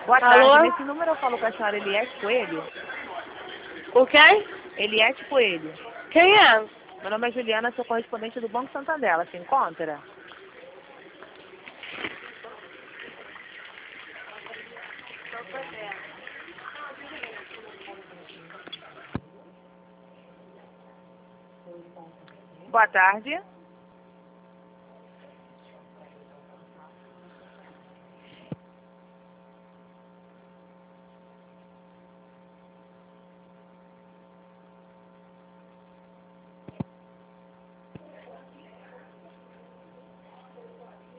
Boa Alô? tarde. Nesse número eu falo com a senhora Eliette Coelho. O quê? Eliette Coelho. Quem é? Meu nome é Juliana, sou correspondente do Banco Santander. Ela se encontra? Boa tarde.